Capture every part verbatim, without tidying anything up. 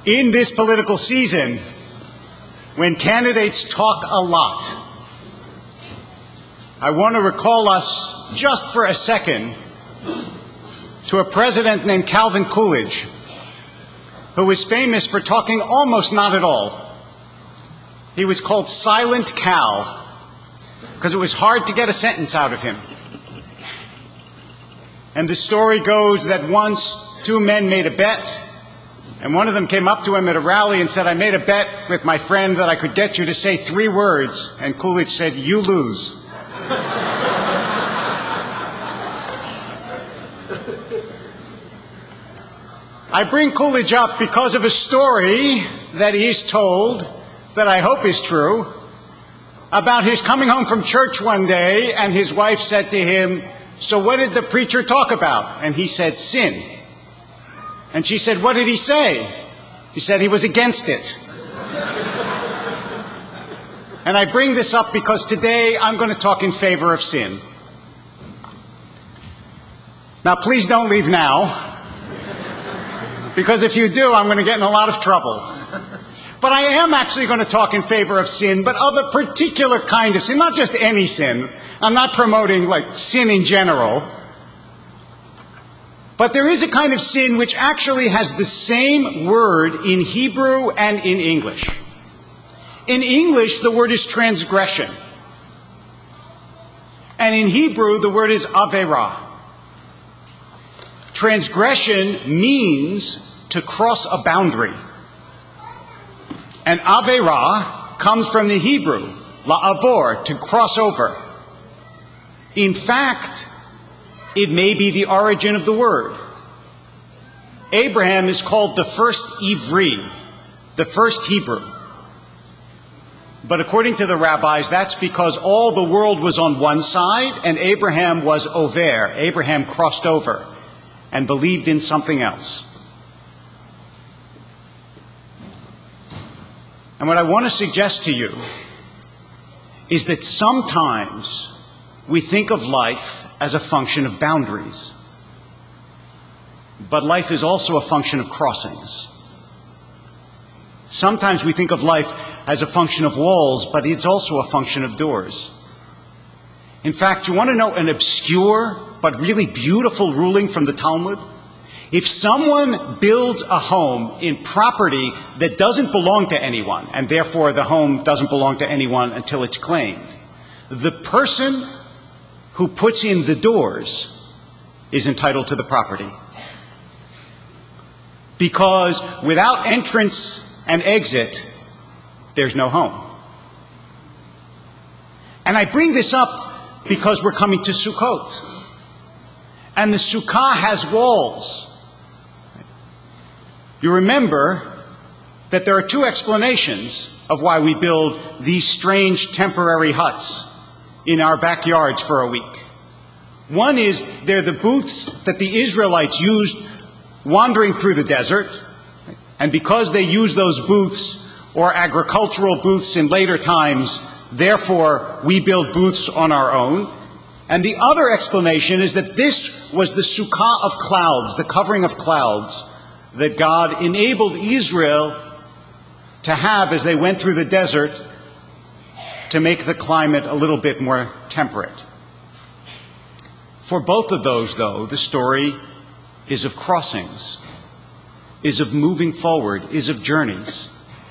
in this political season, when candidates talk a lot, I want to recall us just for a second to a president named Calvin Coolidge, who was famous for talking almost not at all. He was called Silent Cal because it was hard to get a sentence out of him. And the story goes that once two men made a bet, and one of them came up to him at a rally and said, "I made a bet with my friend that I could get you to say three words." And Coolidge said, "You lose." I bring Coolidge up because of a story that he's told, that I hope is true, about his coming home from church one day, and his wife said to him, "So what did the preacher talk about?" And he said, "Sin." And she said, "What did he say?" He said he was against it. And I bring this up because today I'm going to talk in favor of sin. Now, please don't leave now, because if you do, I'm going to get in a lot of trouble. But I am actually going to talk in favor of sin, but of a particular kind of sin, not just any sin. I'm not promoting, like, sin in general. But there is a kind of sin which actually has the same word in Hebrew and in English. In English, the word is transgression. And in Hebrew, the word is averah. Transgression means to cross a boundary. And averah comes from the Hebrew, la'avor, to cross over. In fact, it may be the origin of the word. Abraham is called the first Ivri, the first Hebrew. But according to the rabbis, that's because all the world was on one side and Abraham was over. Abraham crossed over and believed in something else. And what I want to suggest to you is that sometimes we think of life as a function of boundaries. But life is also a function of crossings. Sometimes we think of life as a function of walls, but it's also a function of doors. In fact, you want to know an obscure but really beautiful ruling from the Talmud? If someone builds a home in property that doesn't belong to anyone, and therefore the home doesn't belong to anyone until it's claimed, the person who puts in the doors is entitled to the property. Because without entrance and exit, there's no home. And I bring this up because we're coming to Sukkot. And the Sukkah has walls. You remember that there are two explanations of why we build these strange temporary huts in our backyards for a week. One is they're the booths that the Israelites used wandering through the desert, and because they used those booths or agricultural booths in later times, therefore we build booths on our own. And the other explanation is that this was the Sukkah of clouds, the covering of clouds, that God enabled Israel to have as they went through the desert to make the climate a little bit more temperate. For both of those, though, the story is of crossings, is of moving forward, is of journeys.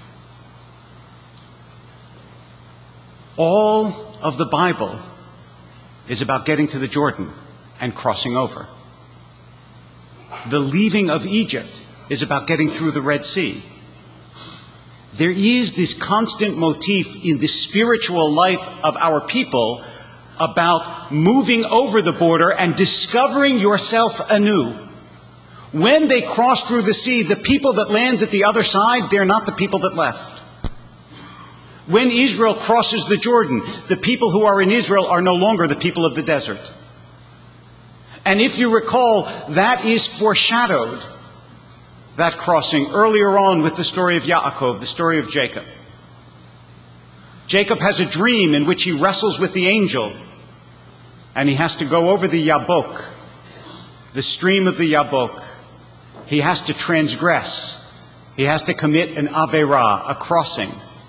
All of the Bible is about getting to the Jordan and crossing over. The leaving of Egypt is about getting through the Red Sea. There is this constant motif in the spiritual life of our people about moving over the border and discovering yourself anew. When they cross through the sea, the people that lands at the other side, they're not the people that left. When Israel crosses the Jordan, the people who are in Israel are no longer the people of the desert. And if you recall, that is foreshadowed, that crossing, earlier on with the story of Yaakov, the story of Jacob. Jacob has a dream in which he wrestles with the angel, and he has to go over the Yabok, the stream of the Yabok. He has to transgress. He has to commit an Aveirah, a crossing,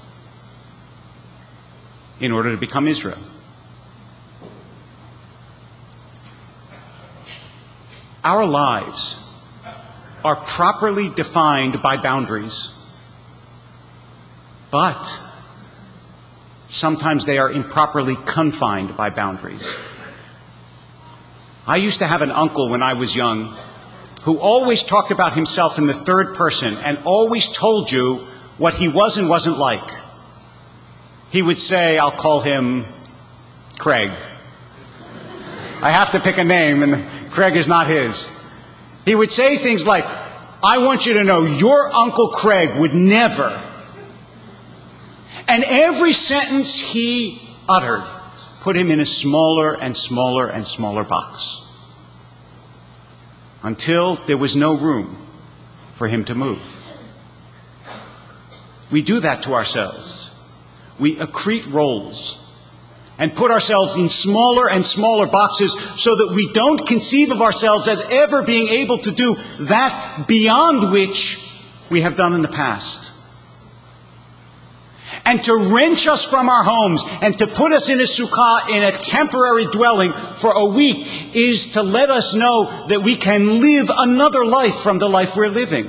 in order to become Israel. Our lives are properly defined by boundaries, but sometimes they are improperly confined by boundaries. I used to have an uncle when I was young who always talked about himself in the third person and always told you what he was and wasn't like. He would say, I'll call him Craig. I have to pick a name, and Craig is not his. He would say things like, I want you to know your Uncle Craig would never. And every sentence he uttered put him in a smaller and smaller and smaller box, until there was no room for him to move. We do that to ourselves. We accrete roles and put ourselves in smaller and smaller boxes so that we don't conceive of ourselves as ever being able to do that beyond which we have done in the past. And to wrench us from our homes and to put us in a sukkah, in a temporary dwelling for a week, is to let us know that we can live another life from the life we're living.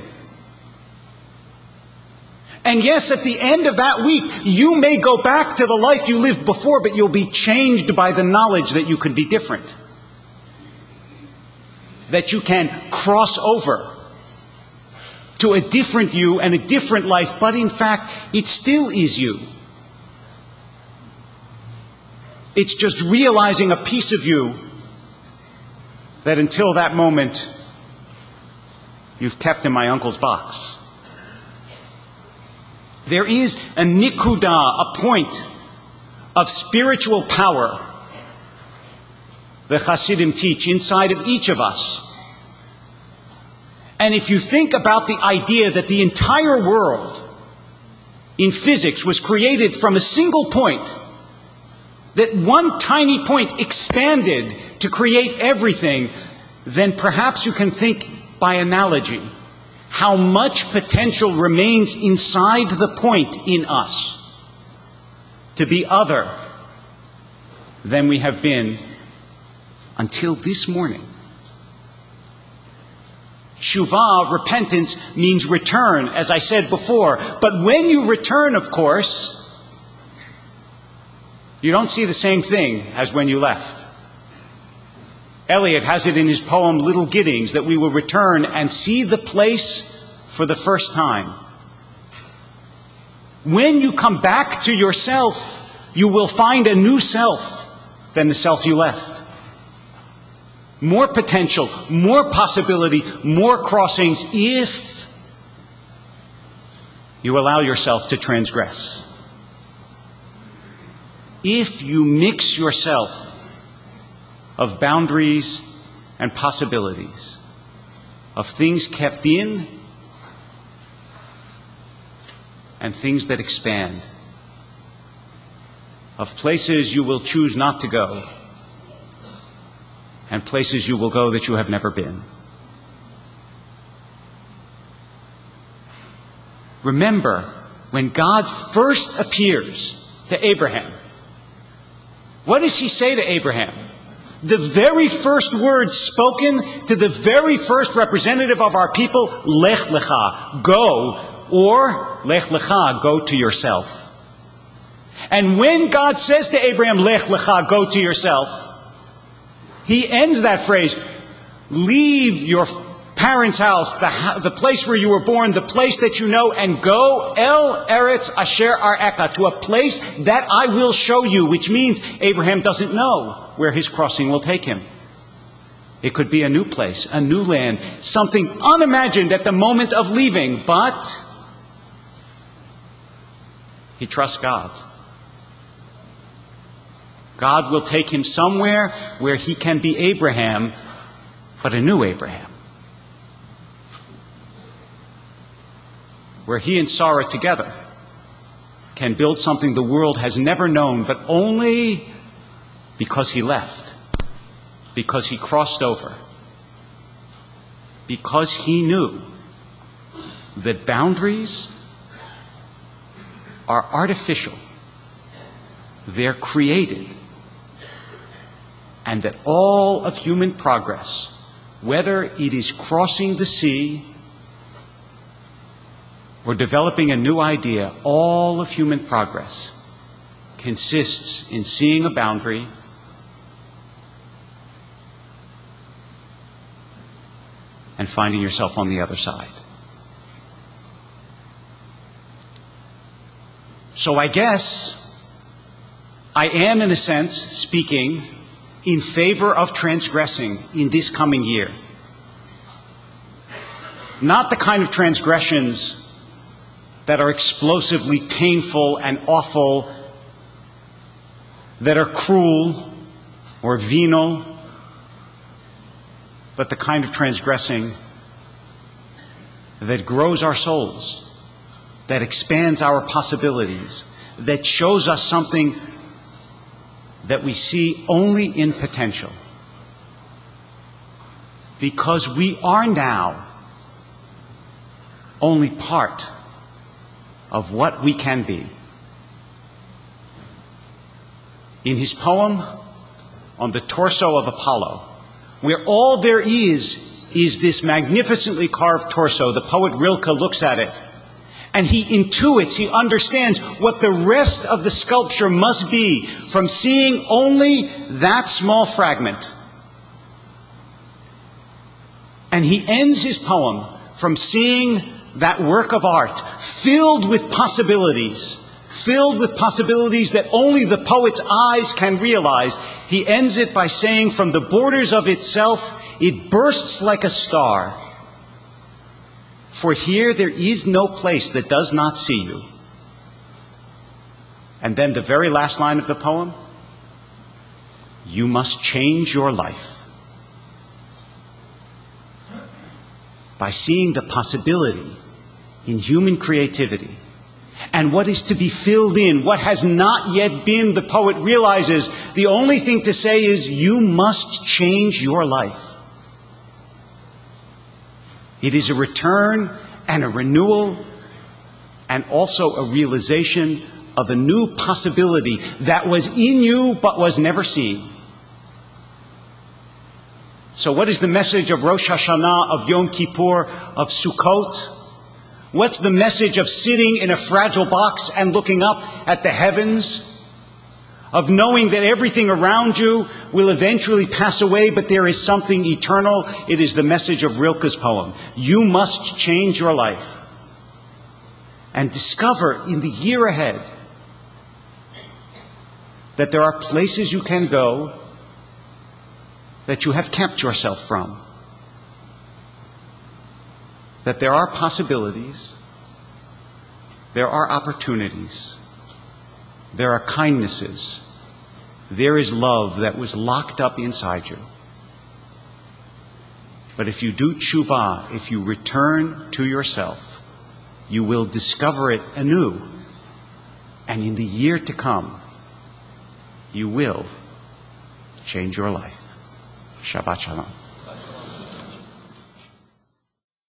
And yes, at the end of that week, you may go back to the life you lived before, but you'll be changed by the knowledge that you could be different. That you can cross over to a different you and a different life, but in fact, it still is you. It's just realizing a piece of you that until that moment, you've kept in my uncle's box. There is a nikudah, a point of spiritual power, the Hasidim teach, inside of each of us. And if you think about the idea that the entire world in physics was created from a single point, that one tiny point expanded to create everything, then perhaps you can think by analogy how much potential remains inside the point in us to be other than we have been until this morning. Shuvah, repentance, means return, as I said before. But when you return, of course, you don't see the same thing as when you left. Eliot has it in his poem, Little Giddings, that we will return and see the place for the first time. When you come back to yourself, you will find a new self than the self you left. More potential, more possibility, more crossings if you allow yourself to transgress. If you mix yourself of boundaries and possibilities, of things kept in and things that expand, of places you will choose not to go and places you will go that you have never been. Remember, when God first appears to Abraham, what does he say to Abraham? The very first words spoken to the very first representative of our people, Lech Lecha, go, or Lech Lecha, go to yourself. And when God says to Abraham, Lech Lecha, go to yourself, he ends that phrase, leave your parents' house, the, the place where you were born, the place that you know, and go El Eretz Asher Ar'eka, to a place that I will show you, which means Abraham doesn't know where his crossing will take him. It could be a new place, a new land, something unimagined at the moment of leaving, but he trusts God. God will take him somewhere where he can be Abraham, but a new Abraham. Where he and Sarah together can build something the world has never known, but only because he left, because he crossed over, because he knew that boundaries are artificial, they're created, and that all of human progress, whether it is crossing the sea or developing a new idea, all of human progress consists in seeing a boundary and finding yourself on the other side. So I guess I am, in a sense, speaking in favor of transgressing in this coming year. Not the kind of transgressions that are explosively painful and awful, that are cruel or venal, but the kind of transgressing that grows our souls, that expands our possibilities, that shows us something that we see only in potential. Because we are now only part of what we can be. In his poem on the torso of Apollo, where all there is is this magnificently carved torso, the poet Rilke looks at it, and he intuits, he understands what the rest of the sculpture must be from seeing only that small fragment. And he ends his poem from seeing that work of art filled with possibilities, filled with possibilities that only the poet's eyes can realize. He ends it by saying, from the borders of itself, it bursts like a star. For here there is no place that does not see you. And then the very last line of the poem, you must change your life by seeing the possibility in human creativity. And what is to be filled in, what has not yet been, the poet realizes the only thing to say is, you must change your life. It is a return and a renewal and also a realization of a new possibility that was in you but was never seen. So what is the message of Rosh Hashanah, of Yom Kippur, of Sukkot? What's the message of sitting in a fragile box and looking up at the heavens? Of knowing that everything around you will eventually pass away, but there is something eternal? It is the message of Rilke's poem. You must change your life and discover in the year ahead that there are places you can go that you have kept yourself from. That there are possibilities, there are opportunities, there are kindnesses, there is love that was locked up inside you. But if you do tshuva, if you return to yourself, you will discover it anew. And in the year to come, you will change your life. Shabbat Shalom.